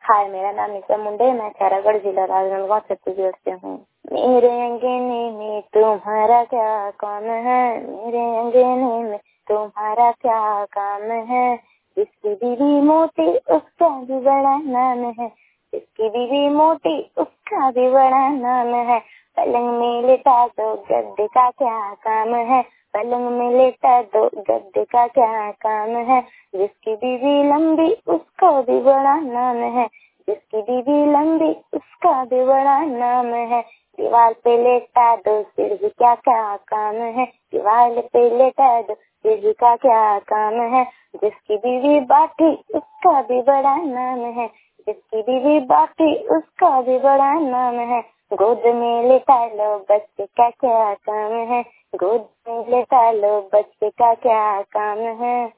हाय, मेरा नाम निशा मुंडे, मैं खैरागढ़ जिला राजनांदगांव छत्तीसगढ़ से हूँ। मेरे अंगने में तुम्हारा क्या काम है, मेरे अंगने में तुम्हारा क्या काम है। जिसकी बीवी मोटी उसका भी बड़ा नाम है, जिसकी बीवी मोटी उसका भी बड़ा नाम है। पलंग में लेटा दो गद्दे का क्या काम है, पलंग में लेटा दो गद्दे का क्या काम है। जिसकी बीवी लंबी उसका भी बड़ा नाम है, जिसकी बीवी लंबी उसका भी बड़ा नाम है। दीवार पे लेटा दो फिर भी क्या क्या काम है, दीवार पे लेटा दो फिर भी क्या क्या काम है। जिसकी बीवी बाटी उसका भी बड़ा नाम है, जिसकी बीवी बाटी उसका भी बड़ा नाम है। गोद में लेटा लो बच्चे का क्या काम है, गोद में लेटा लो बच्चे का क्या काम है।